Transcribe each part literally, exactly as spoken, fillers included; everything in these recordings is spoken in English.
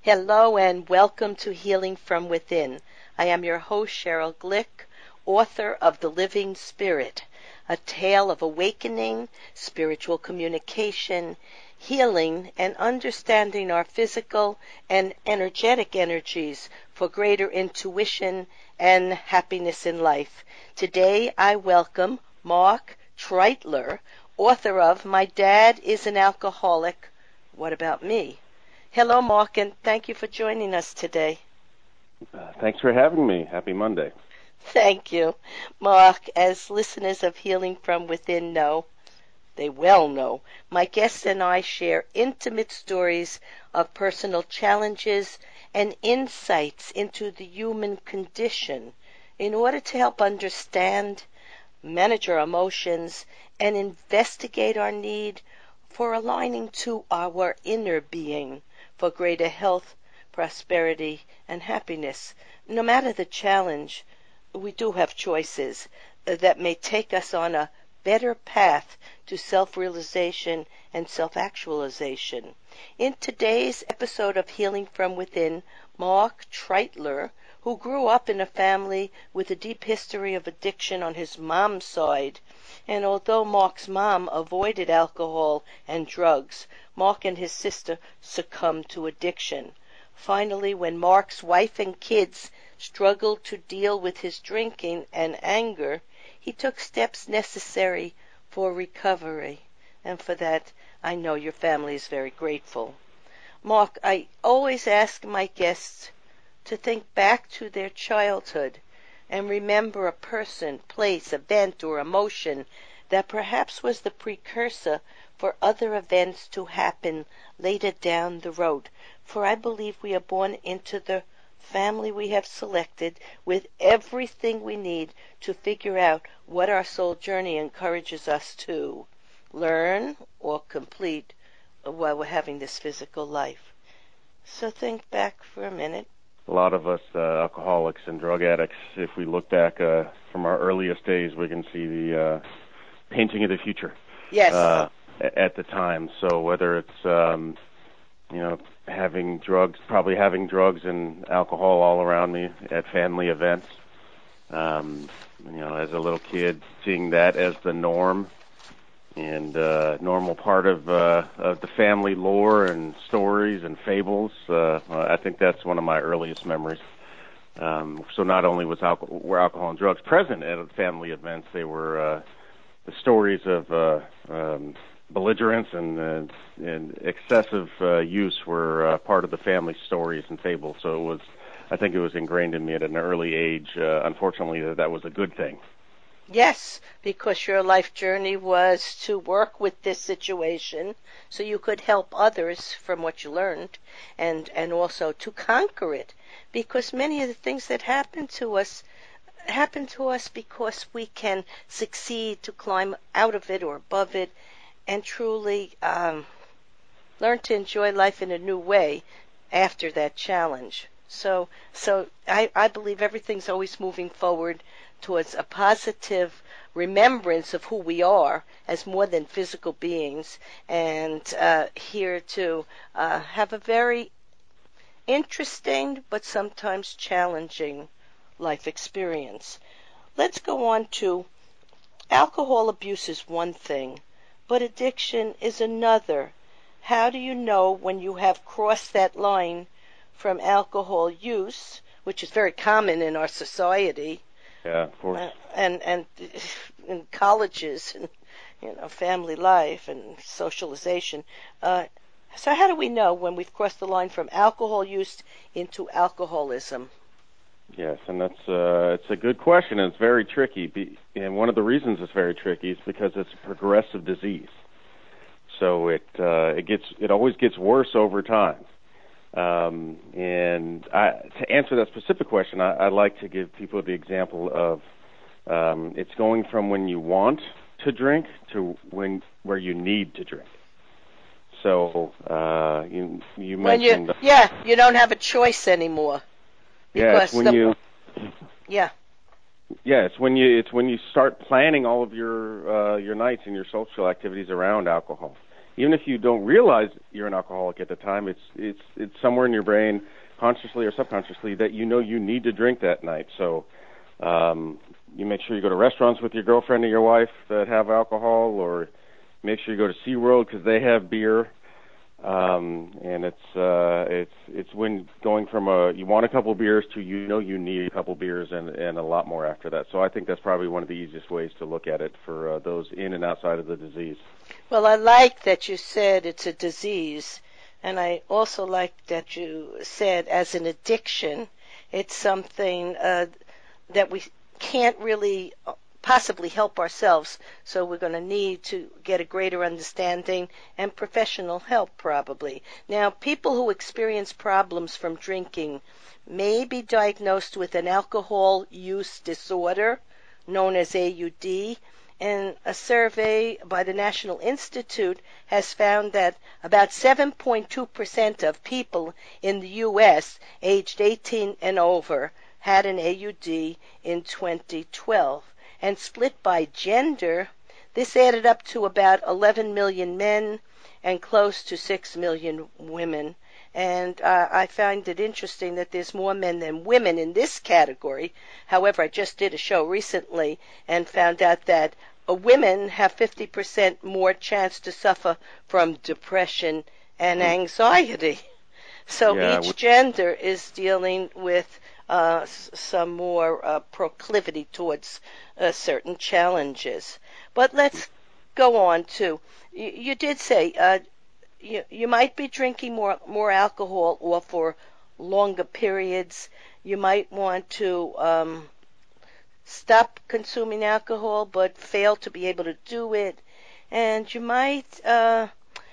Hello and welcome to Healing from Within. I am your host, Cheryl Glick, author of The Living Spirit, a tale of awakening, spiritual communication, healing, and understanding our physical and energetic energies for greater intuition and happiness in life. Today I welcome Mark Treitler, author of My Dad is an Alcoholic. What About Me? Hello, Mark, and thank you for joining us today. Uh, thanks for having me. Happy Monday. Thank you. Mark, as listeners of Healing from Within know, they well know, my guests and I share intimate stories of personal challenges and insights into the human condition in order to help understand, manage our emotions, and investigate our need for aligning to our inner being for greater health, prosperity, and happiness. No matter the challenge, we do have choices that may take us on a better path to self-realization and self-actualization. In today's episode of Healing from Within, Mark Treitler, who grew up in a family with a deep history of addiction on his mom's side, and although Mark's mom avoided alcohol and drugs, Mark and his sister succumbed to addiction. Finally, when Mark's wife and kids struggled to deal with his drinking and anger, he took steps necessary for recovery. And for that, I know your family is very grateful. Mark, I always ask my guests to think back to their childhood and remember a person, place, event, or emotion that perhaps was the precursor for other events to happen later down the road. For I believe we are born into the family we have selected with everything we need to figure out what our soul journey encourages us to learn or complete while we're having this physical life. So think back for a minute. A lot of us uh, alcoholics and drug addicts, if we look back uh, from our earliest days, we can see the uh, painting of the future. Yes. Uh, at the time. So whether it's, um, you know, having drugs, probably having drugs and alcohol all around me at family events, um, you know, as a little kid, seeing that as the norm and uh, normal part of uh, of the family lore and stories and fables. Uh, I think that's one of my earliest memories. Um, so not only was alcohol, were alcohol and drugs present at family events, they were uh, the stories of uh, um, belligerence and uh, and excessive uh, use were uh, part of the family stories and fables. So it was, I think it was ingrained in me at an early age. Uh, unfortunately, that that was a good thing. Yes, because your life journey was to work with this situation so you could help others from what you learned, and, and also to conquer it, because many of the things that happen to us happen to us because we can succeed to climb out of it or above it and truly um, learn to enjoy life in a new way after that challenge. So, so I, I believe everything's always moving forward towards a positive remembrance of who we are as more than physical beings, and uh, here to uh, have a very interesting but sometimes challenging life experience. Let's go on to alcohol abuse is one thing, but addiction is another. How do you know when you have crossed that line from alcohol use, which is very common in our society, Yeah, of course. uh, and and in colleges and you know family life and socialization? Uh, so how do we know when we've crossed the line from alcohol use into alcoholism? Yes, and that's uh, it's a good question, and it's very tricky. Be, and one of the reasons it's very tricky is because it's a progressive disease. So it uh, it gets it always gets worse over time. Um, and I, to answer that specific question, I, I like to give people the example of um, it's going from when you want to drink to when where you need to drink. So uh, you you When you mentioned yeah you don't have a choice anymore. yeah, it's when the, you yeah yeah it's when you it's when you start planning all of your uh, your nights and your social activities around alcohol. even if you don't realize you're an alcoholic at the time, it's it's it's somewhere in your brain, consciously or subconsciously, that you know you need to drink that night. So um, you make sure you go to restaurants with your girlfriend or your wife that have alcohol, or make sure you go to SeaWorld because they have beer. Um, and it's uh, it's it's when going from a you want a couple beers to you know you need a couple beers and and a lot more after that. So I think that's probably one of the easiest ways to look at it for uh, those in and outside of the disease. Well, I like that you said it's a disease, and I also like that you said as an addiction, it's something uh, that we can't really possibly help ourselves, so we're going to need to get a greater understanding and professional help probably. Now, people who experience problems from drinking may be diagnosed with an alcohol use disorder known as A U D, and a survey by the National Institute has found that about seven point two percent of people in the U S aged eighteen and over had an A U D in twenty twelve. And split by gender, this added up to about eleven million men and close to six million women. And uh, I find it interesting that there's more men than women in this category. However, I just did a show recently and found out that uh, women have fifty percent more chance to suffer from depression and anxiety. So Yeah, each gender is dealing with uh, s- some more uh, proclivity towards uh, certain challenges. But let's go on to, you, you did say uh, you, you might be drinking more, more alcohol or for longer periods. You might want to um, stop consuming alcohol but fail to be able to do it. And you might uh,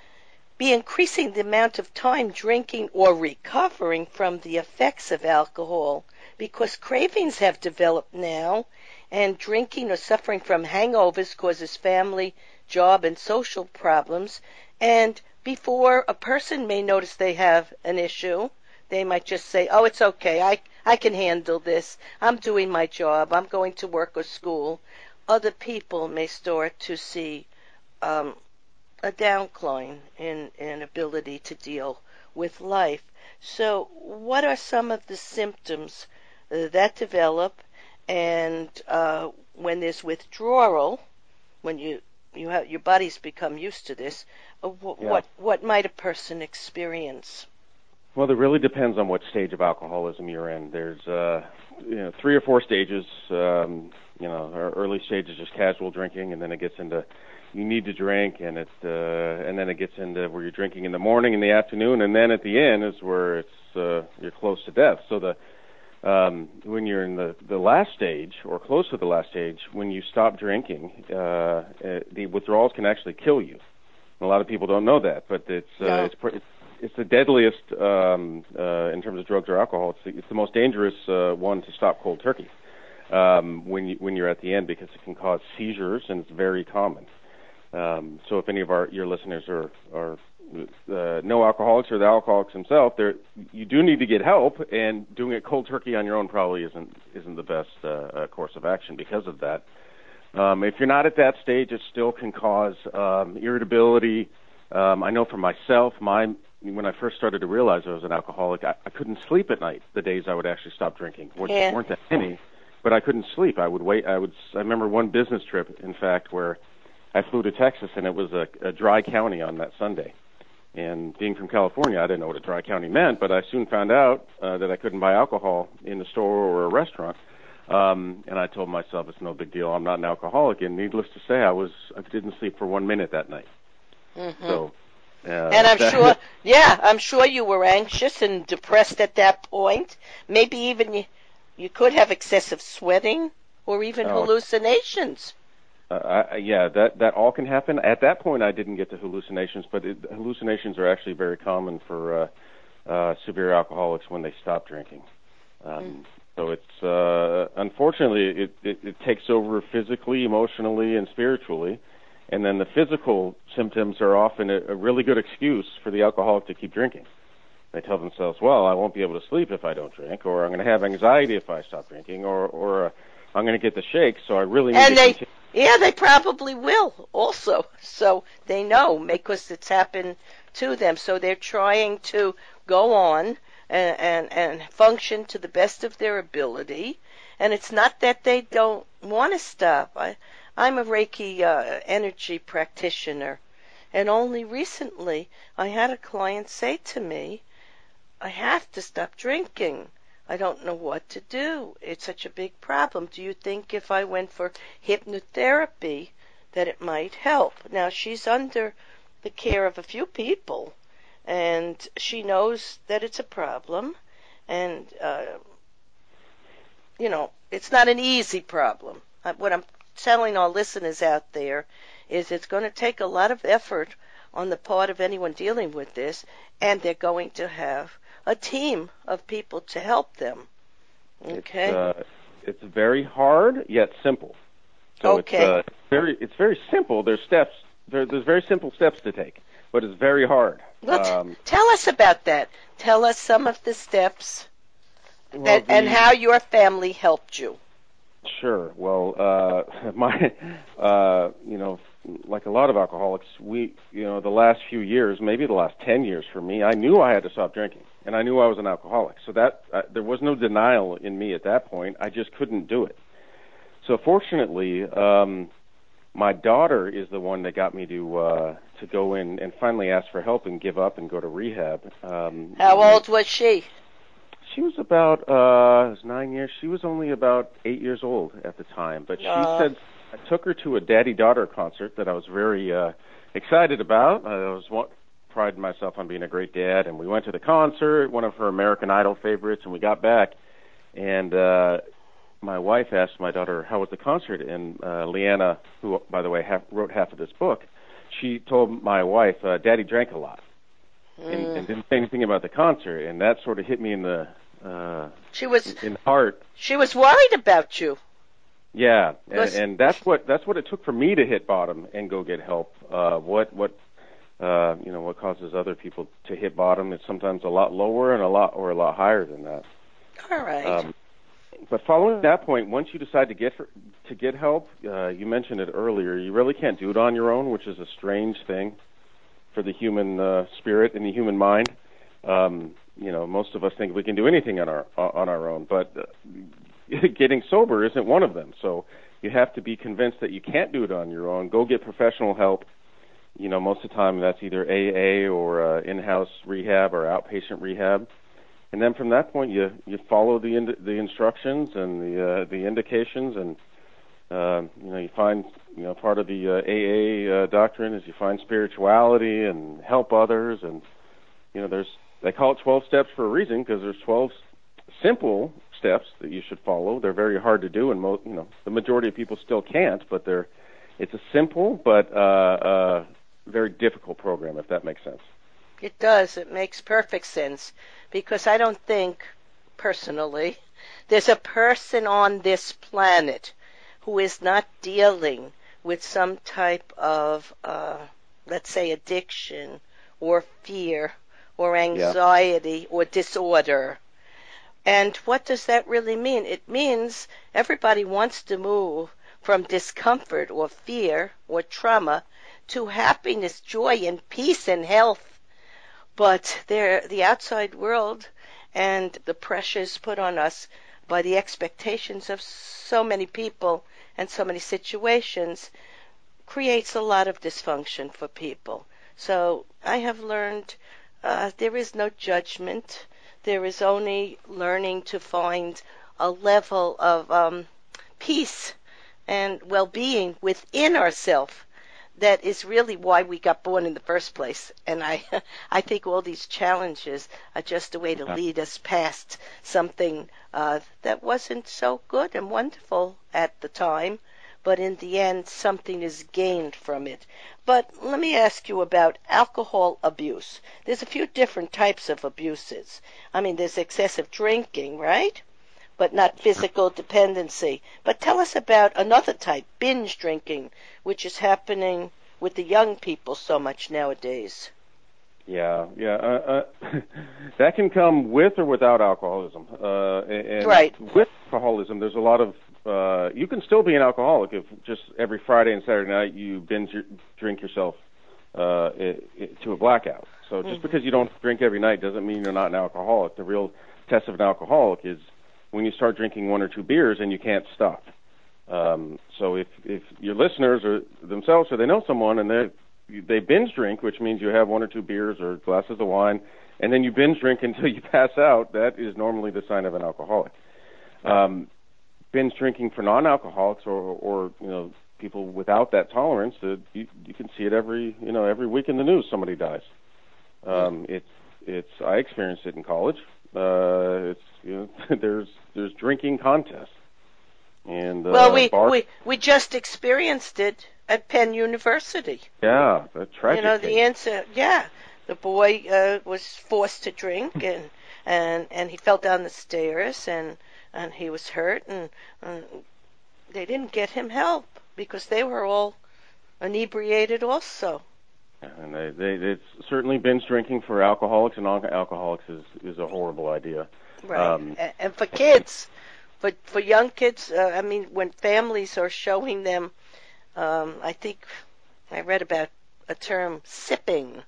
be increasing the amount of time drinking or recovering from the effects of alcohol because cravings have developed now, and drinking or suffering from hangovers causes family, job, and social problems. And before a person may notice they have an issue, they might just say, oh, it's okay, I, I can handle this, I'm doing my job, I'm going to work or school. Other people may start to see um, a downcline in, in ability to deal with life. So what are some of the symptoms uh, that develop, and uh, when there's withdrawal, when you, you have, your body's become used to this, uh, wh- Yeah. what, what might a person experience? Well, it really depends on what stage of alcoholism you're in. There's uh, you know three or four stages. Um, you know, our early stage is just casual drinking, and then it gets into you need to drink, and it uh, and then it gets into where you're drinking in the morning, in the afternoon, and then at the end is where it's uh, you're close to death. So the um, when you're in the the last stage or close to the last stage, when you stop drinking, uh, uh, the withdrawals can actually kill you. And a lot of people don't know that, but it's uh, No. it's, it's it's the deadliest um, uh, in terms of drugs or alcohol. It's the, it's the most dangerous uh, one to stop cold turkey um, when you, when you're at the end, because it can cause seizures, and it's very common. Um, so if any of our your listeners are are uh, no alcoholics or the alcoholics themselves, there you do need to get help, and doing it cold turkey on your own probably isn't isn't the best uh, uh, course of action because of that. Um, if you're not at that stage, it still can cause um, irritability. Um, I know for myself, my when I first started to realize I was an alcoholic, I, I couldn't sleep at night. The days I would actually stop drinking, which Yeah. weren't that many, but I couldn't sleep. I would wait. I would. I remember one business trip, in fact, where I flew to Texas, and it was a, a dry county on that Sunday. And being from California, I didn't know what a dry county meant, but I soon found out uh, that I couldn't buy alcohol in the store or a restaurant. Um, and I told myself it's no big deal. I'm not an alcoholic. And needless to say, I was I didn't sleep for one minute that night. Mm-hmm. So. Uh, And I'm that, sure, yeah, I'm sure you were anxious and depressed at that point. Maybe even you, you could have excessive sweating or even Oh. hallucinations. Uh, I, yeah, that that all can happen. At that point, I didn't get to hallucinations, but it, hallucinations are actually very common for uh, uh, severe alcoholics when they stop drinking. Um, Mm. So it's uh, unfortunately it, it, it takes over physically, emotionally, and spiritually. And then the physical symptoms are often a, a really good excuse for the alcoholic to keep drinking. They tell themselves, well, I won't be able to sleep if I don't drink, or I'm going to have anxiety if I stop drinking, or, or uh, I'm going to get the shakes, so I really need And to they, continue. Yeah, they probably will also. So they know because it's happened to them. So they're trying to go on and, and, and function to the best of their ability. And it's not that they don't want to stop. I, I'm a Reiki uh, energy practitioner. And only recently I had a client say to me, I have to stop drinking. I don't know what to do. It's such a big problem. Do you think if I went for hypnotherapy that it might help? Now, she's under the care of a few people, and she knows that it's a problem, and, uh, you know, it's not an easy problem. What I'm telling our listeners out there is it's going to take a lot of effort on the part of anyone dealing with this, and they're going to have a team of people to help them. Okay. It's, uh, it's very hard yet simple. So okay. it's uh, very it's very simple. There's steps. There, there's very simple steps to take, but it's very hard. Well, um, tell us about that. Tell us some of the steps well, that, the, and how your family helped you. Sure. Well, uh, my, uh, you know, like a lot of alcoholics, we, you know, the last few years, maybe the last ten years for me, I knew I had to stop drinking, and I knew I was an alcoholic. So that uh, there was no denial in me at that point. I just couldn't do it. So fortunately, um, my daughter is the one that got me to uh, to go in and finally ask for help and give up and go to rehab. Um, How old was she? She was about, uh, it was nine years. She was only about eight years old at the time. But she uh, said, I took her to a daddy-daughter concert that I was very uh, excited about. I was one, prided myself on being a great dad. And we went to the concert, one of her American Idol favorites, and we got back. And uh, my wife asked my daughter, how was the concert? And uh, Leanna, who, by the way, half, wrote half of this book, she told my wife, uh, Daddy drank a lot. mm. And, and didn't say anything about the concert. And that sort of hit me in the... Uh, she was in heart. She was worried about you. Yeah, and, and that's what that's what it took for me to hit bottom and go get help. Uh, what what uh, you know what causes other people to hit bottom is sometimes a lot lower and a lot or a lot higher than that. All right. Um, but following that point, once you decide to get for, to get help, uh, you mentioned it earlier. You really can't do it on your own, which is a strange thing for the human uh, spirit and the human mind. Um, you know, most of us think we can do anything on our on our own, but uh, getting sober isn't one of them. So you have to be convinced that you can't do it on your own. Go get professional help. You know, most of the time that's either A A or uh, in-house rehab or outpatient rehab. And then from that point, you you follow the ind- the instructions and the uh, the indications, and uh, you know you find you know part of the uh, A A uh, doctrine is you find spirituality and help others, and you know there's they call it twelve steps for a reason because there's twelve simple steps that you should follow. They're very hard to do, and mo- you know the majority of people still can't. But they're it's a simple but uh, uh, very difficult program, if that makes sense. It does. It makes perfect sense because I don't think, personally, there's a person on this planet who is not dealing with some type of, uh, let's say, addiction or fear or anxiety yeah. or disorder. And what does that really mean? It means everybody wants to move from discomfort or fear or trauma to happiness, joy, and peace and health. But there, the outside world and the pressures put on us by the expectations of so many people and so many situations creates a lot of dysfunction for people. So I have learned uh, there is no judgment. There is only learning to find a level of um, peace and well-being within ourselves. That is really why we got born in the first place. And I I think all these challenges are just a way to lead us past something uh, that wasn't so good and wonderful at the time. But in the end, something is gained from it. But let me ask you about alcohol abuse. There's a few different types of abuses. I mean, there's excessive drinking, right? But not physical dependency. But tell us about another type, binge drinking, which is happening with the young people so much nowadays. Yeah, yeah. Uh, uh, that can come with or without alcoholism. Uh, and right. With alcoholism, there's a lot of uh, you can still be an alcoholic if just every Friday and Saturday night you binge your, drink yourself uh, it, it, to a blackout. So just mm-hmm. because you don't drink every night doesn't mean you're not an alcoholic. The real test of an alcoholic is when you start drinking one or two beers and you can't stop. Um, so if, if your listeners or themselves or they know someone and they they binge drink, which means you have one or two beers or glasses of wine, and then you binge drink until you pass out, that is normally the sign of an alcoholic. Um, binge drinking for non-alcoholics or, or you know people without that tolerance, uh, you, you can see it every you know every week in the news. Somebody dies. Um, it's it's I experienced it in college. Uh, it's you know there's there's drinking contests. And, uh, well, we, bar- we we just experienced it at Penn University. Yeah, the tragic. You know, the case. answer. Yeah, the boy uh, was forced to drink, and and and he fell down the stairs, and and he was hurt, and, and they didn't get him help because they were all inebriated also. And they, they it's certainly binge drinking for alcoholics and non-alcoholics is is a horrible idea. Right, um, and, and for kids. For for young kids, uh, I mean, when families are showing them, um, I think I read about a term, sipping,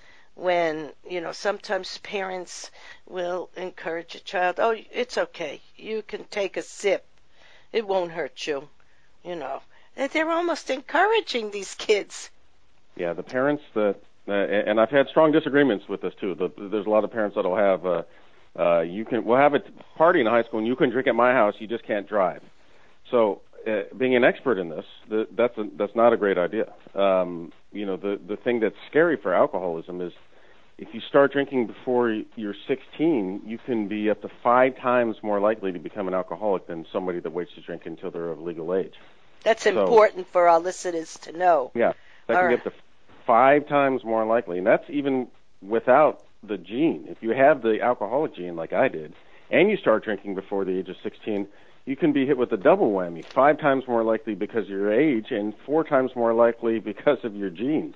when, you know, sometimes parents will encourage a child, oh, it's okay, you can take a sip, it won't hurt you, you know. They're almost encouraging these kids. Yeah, the parents that, uh, and I've had strong disagreements with this too. The, there's a lot of parents that'll have, uh, Uh, you can. We'll have a party in high school, and you can drink at my house. You just can't drive. So, uh, being an expert in this, the, that's a, that's not a great idea. Um, you know, the the thing that's scary for alcoholism is if you start drinking before you're sixteen, you can be up to five times more likely to become an alcoholic than somebody that waits to drink until they're of legal age. That's so, important for our listeners to know. Yeah, that All can right. get up to five times more likely, and that's even without the gene. If you have the alcoholic gene like I did, and you start drinking before the age of sixteen, you can be hit with a double whammy, five times more likely because of your age and four times more likely because of your genes.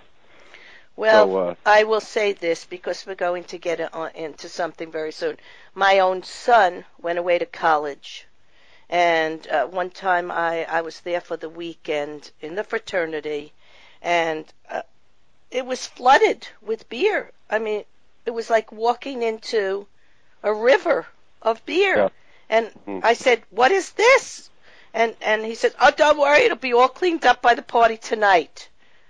Well, so, uh, I will say this because we're going to get into something very soon. My own son went away to college, and uh, one time I, I was there for the weekend in the fraternity, and uh, it was flooded with beer. I mean, it was like walking into a river of beer. Yeah. And mm. I said, what is this? And and he said, oh, don't worry, it'll be all cleaned up by the party tonight.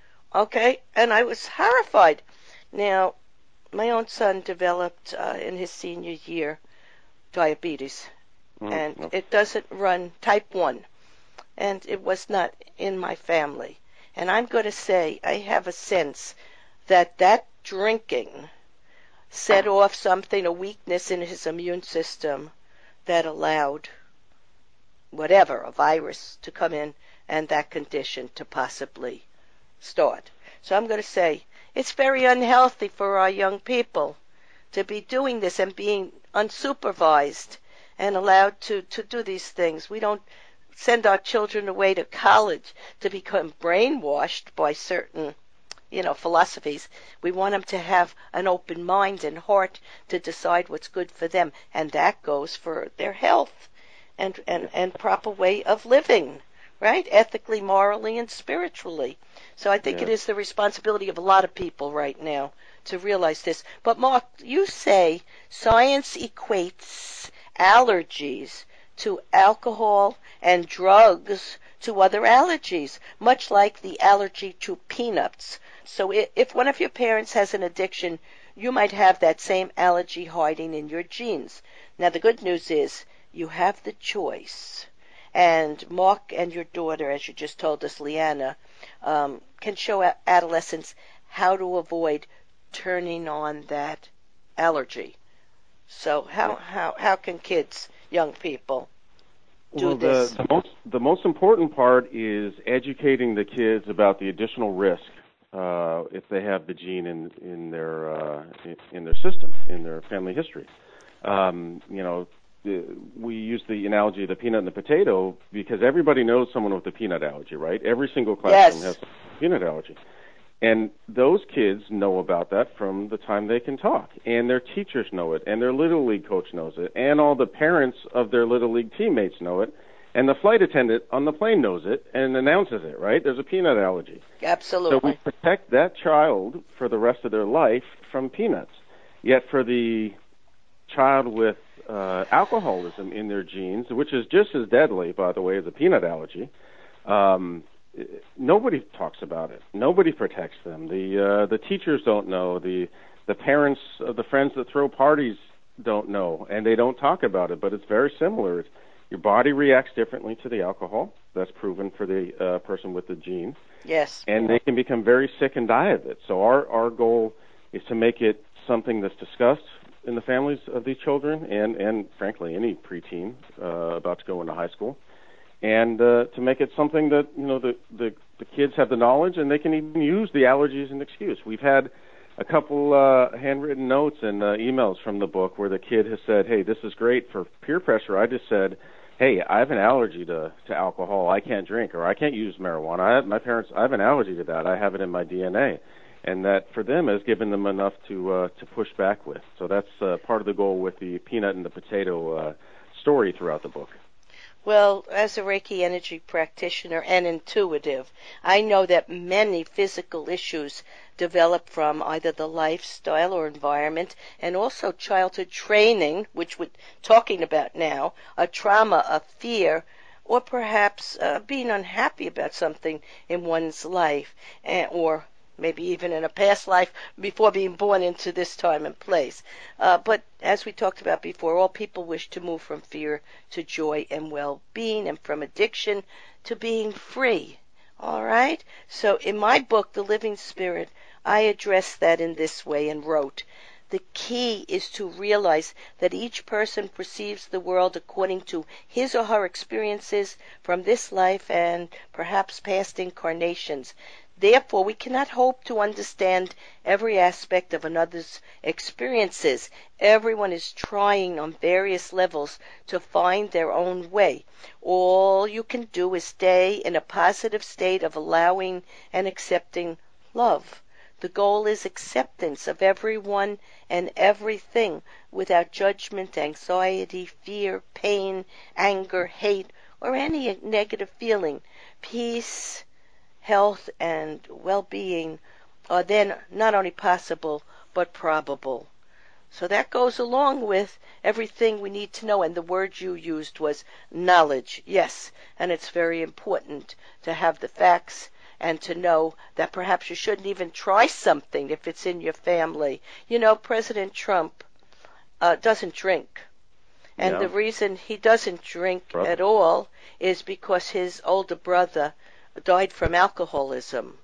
Okay? And I was horrified. Now, my own son developed uh, in his senior year diabetes. Mm. And mm. it doesn't run type one. And it was not in my family. And I'm going to say I have a sense that that drinking set off something, a weakness in his immune system that allowed whatever, a virus to come in and that condition to possibly start. So I'm going to say it's very unhealthy for our young people to be doing this and being unsupervised and allowed to, to do these things. We don't send our children away to college to become brainwashed by certain you know, philosophies. We want them to have an open mind and heart to decide what's good for them, and that goes for their health and, and, and proper way of living, right? Ethically, morally, and spiritually. So I think yeah. it is the responsibility of a lot of people right now to realize this. But Mark, you say science equates allergies to alcohol and drugs to other allergies, much like the allergy to peanuts. So if one of your parents has an addiction, you might have that same allergy hiding in your genes. Now, the good news is you have the choice. And Mark and your daughter, as you just told us, Leanna, um, can show adolescents how to avoid turning on that allergy. So how, how, how can kids, young people, do well, this? The, the, most, the most important part is educating the kids about the additional risk uh, if they have the gene in in their uh, in, in their system, in their family history. Um, you know, the, we use the analogy of the peanut and the potato because everybody knows someone with a peanut allergy, right? Every single classroom Yes. has a peanut allergy. And those kids know about that from the time they can talk. And their teachers know it, and their Little League coach knows it, and all the parents of their Little League teammates know it. And the flight attendant on the plane knows it and announces it, right? There's a peanut allergy. Absolutely. So we protect that child for the rest of their life from peanuts. Yet for the child with uh, alcoholism in their genes, which is just as deadly, by the way, as a peanut allergy, um, nobody talks about it. Nobody protects them. The uh, the teachers don't know. The the parents of the friends that throw parties don't know, and they don't talk about it. But it's very similar. It's, your body reacts differently to the alcohol. That's proven for the uh, person with the gene. Yes. And they can become very sick and die of it. So our our goal is to make it something that's discussed in the families of these children, and, and frankly, any preteen uh, about to go into high school, and uh, to make it something that, you know, the, the, the kids have the knowledge and they can even use the allergy as an excuse. We've had a couple uh, handwritten notes and uh, emails from the book where the kid has said, hey, this is great for peer pressure. I just said, hey, I have an allergy to, to alcohol. I can't drink, or I can't use marijuana. I have, my parents, I have an allergy to that. I have it in my D N A. And that, for them, has given them enough to uh, to push back with. So that's uh, part of the goal with the peanut and the potato uh, story throughout the book. Well, as a Reiki energy practitioner and intuitive, I know that many physical issues develop from either the lifestyle or environment, and also childhood training, which we're talking about now, a trauma, a fear, or perhaps uh, being unhappy about something in one's life, and, or maybe even in a past life before being born into this time and place. Uh, but as we talked about before, all people wish to move from fear to joy and well-being, and from addiction to being free. All right? So in my book, The Living Spirit, I addressed that in this way and wrote, the key is to realize that each person perceives the world according to his or her experiences from this life and perhaps past incarnations. Therefore, we cannot hope to understand every aspect of another's experiences. Everyone is trying on various levels to find their own way. All you can do is stay in a positive state of allowing and accepting love. The goal is acceptance of everyone and everything without judgment, anxiety, fear, pain, anger, hate, or any negative feeling. Peace, health, and well-being are then not only possible, but probable. So that goes along with everything we need to know, and the word you used was knowledge. Yes, and it's very important to have the facts and to know that perhaps you shouldn't even try something if it's in your family. You know, President Trump uh, doesn't drink. And Yeah. the reason he doesn't drink Brother. at all is because his older brother died from alcoholism,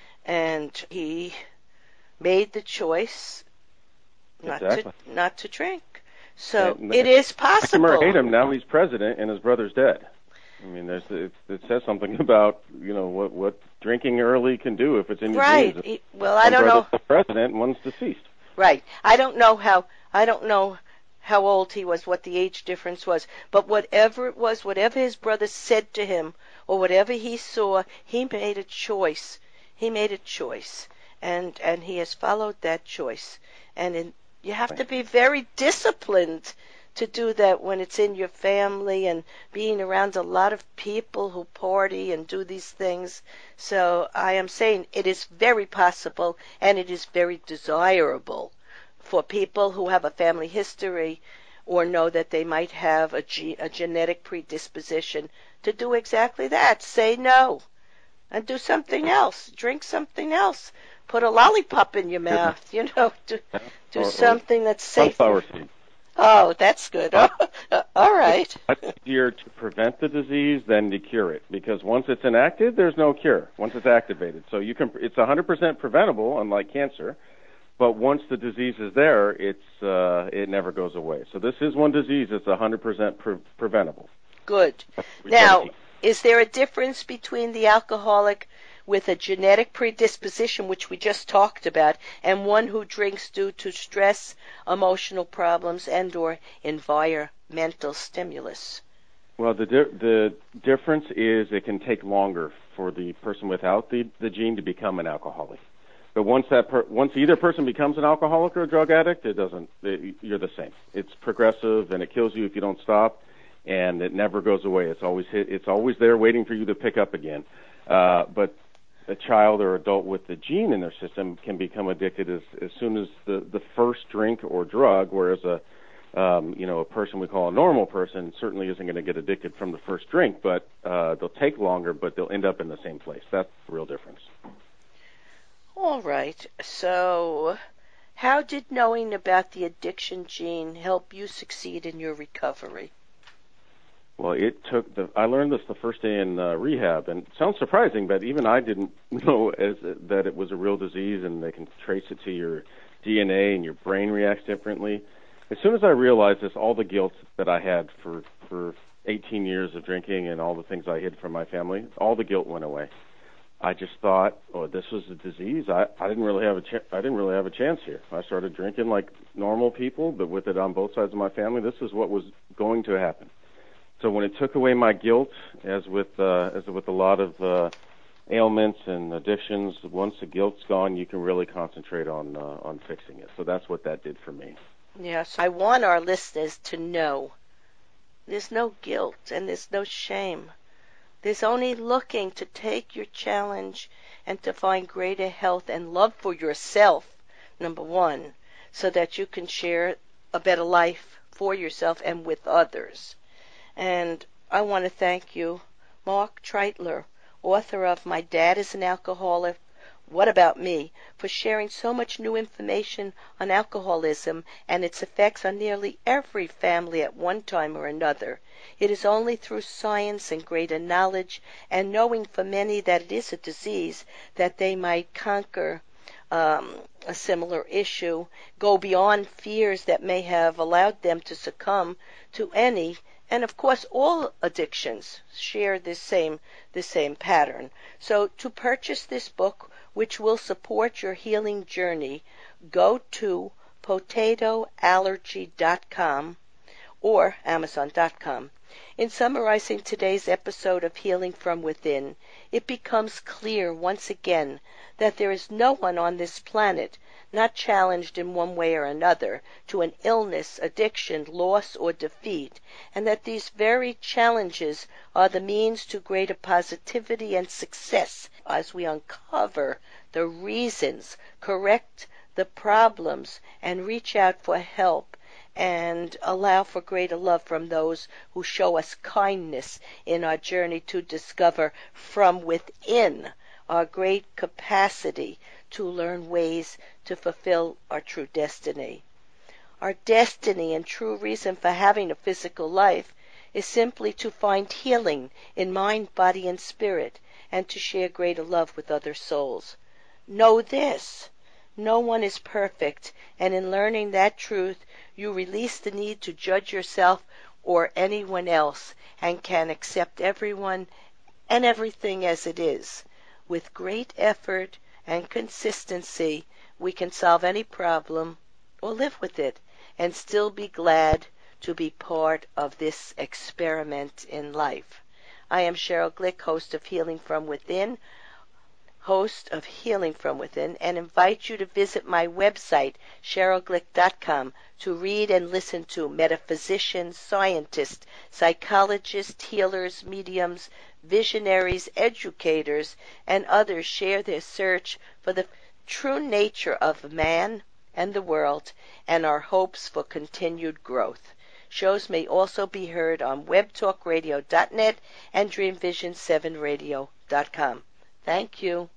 and he made the choice not Exactly. to not to drink. So And it is Like him possible. or hate him, now he's president and his brother's dead. I mean, there's it, it says something about, you know, what what drinking early can do if it's in your Right. genes. He- Well, I One don't know. brother's the president and one's deceased. Right. I don't know how. I don't know how old he was, what the age difference was. But whatever it was, whatever his brother said to him, or whatever he saw, he made a choice. He made a choice, and and he has followed that choice. And in, you have to be very disciplined to do that when it's in your family and being around a lot of people who party and do these things. So I am saying it is very possible, and it is very desirable for people who have a family history or know that they might have a, ge- a genetic predisposition to do exactly that. Say no and do something else. Drink something else. Put a lollipop in your mouth, you know, do, do Or- or something that's safe. Sunflower seed. Oh, that's good. Oh, all right. It's easier to prevent the disease than to cure it, because once it's enacted, there's no cure. Once it's activated, so you can. It's one hundred percent preventable, unlike cancer. But once the disease is there, it's uh, it never goes away. So this is one disease that's one hundred percent pre- preventable. Good. Now, is there a difference between the alcoholic with a genetic predisposition, which we just talked about, and one who drinks due to stress, emotional problems, and or environmental stimulus? Well, the di- the difference is it can take longer for the person without the, the gene to become an alcoholic. But once that per- once either person becomes an alcoholic or a drug addict, it doesn't. It, you're the same. It's progressive and it kills you if you don't stop. and it never goes away. It's always hit, it's always there waiting for you to pick up again. Uh, but a child or adult with the gene in their system can become addicted as, as soon as the, the first drink or drug, whereas a um, you know a person we call a normal person certainly isn't going to get addicted from the first drink, but uh, they'll take longer, but they'll end up in the same place. That's the real difference. All right. So how did knowing about the addiction gene help you succeed in your recovery? Well, it took the. I learned this the first day in uh, rehab, and it sounds surprising, but even I didn't know as that it was a real disease, and they can trace it to your D N A, and your brain reacts differently. As soon as I realized this, all the guilt that I had for for eighteen years of drinking and all the things I hid from my family, all the guilt went away. I just thought, oh, this was a disease. I, I didn't really have a ch- I didn't really have a chance here. I started drinking like normal people, but with it on both sides of my family. This is what was going to happen. So when it took away my guilt, as with uh, as with a lot of uh, ailments and addictions, once the guilt's gone, you can really concentrate on uh, on fixing it. So that's what that did for me. Yes, I want our listeners to know there's no guilt and there's no shame. There's only looking to take your challenge and to find greater health and love for yourself, number one, so that you can share a better life for yourself and with others. And I want to thank you, Mark Treitler, author of My Dad is an Alcoholic, What About Me, for sharing so much new information on alcoholism and its effects on nearly every family at one time or another. It is only through science and greater knowledge and knowing for many that it is a disease that they might conquer um, a similar issue, go beyond fears that may have allowed them to succumb to any. And of course, all addictions share this same this same pattern. So to purchase this book, which will support your healing journey, go to potato allergy dot com or amazon dot com. In summarizing today's episode of Healing from Within, it becomes clear once again that there is no one on this planet not challenged in one way or another to an illness, addiction, loss, or defeat, and that these very challenges are the means to greater positivity and success as we uncover the reasons, correct the problems, and reach out for help and allow for greater love from those who show us kindness in our journey to discover from within our great capacity to learn ways to fulfill our true destiny. Our destiny and true reason for having a physical life is simply to find healing in mind, body, and spirit, and to share greater love with other souls. Know this: no one is perfect, and in learning that truth, you release the need to judge yourself or anyone else, and can accept everyone and everything as it is. With great effort and consistency, we can solve any problem or live with it and still be glad to be part of this experiment in life. I am Cheryl Glick, host of Healing from Within, host of Healing from Within, and invite you to visit my website, cheryl glick dot com, to read and listen to metaphysicians, scientists, psychologists, healers, mediums, visionaries, educators, and others share their search for the true nature of man and the world and our hopes for continued growth. Shows may also be heard on web talk radio dot net and dream vision seven radio dot com. Thank you.